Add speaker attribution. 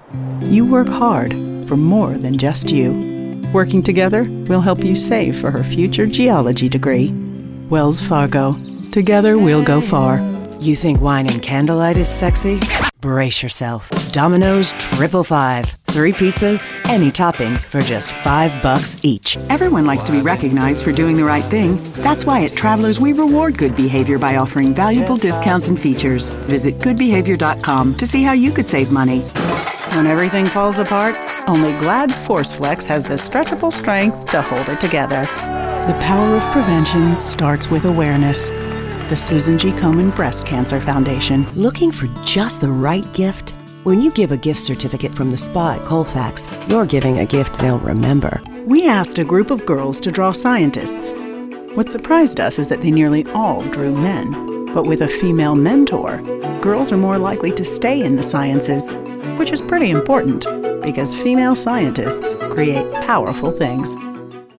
Speaker 1: You work hard for more than just you. Working together, we'll help you save for her future geology degree. Wells Fargo. Together we'll go far.
Speaker 2: You think wine and candlelight is sexy? Brace yourself. Domino's 555. 3 pizzas, any toppings for just $5 each.
Speaker 3: Everyone likes to be recognized for doing the right thing. That's why at Travelers we reward good behavior by offering valuable discounts and features. Visit goodbehavior.com to see how you could save money.
Speaker 1: When everything falls apart, only Glad ForceFlex has the stretchable strength to hold it together. The power of prevention starts with awareness. The Susan G. Komen Breast Cancer Foundation.
Speaker 2: Looking for just the right gift? When you give a gift certificate from the spa at Colfax, you're giving a gift they'll remember.
Speaker 1: We asked a group of girls to draw scientists. What surprised us is that they nearly all drew men. But with a female mentor, girls are more likely to stay in the sciences, which is pretty important because female scientists create powerful things.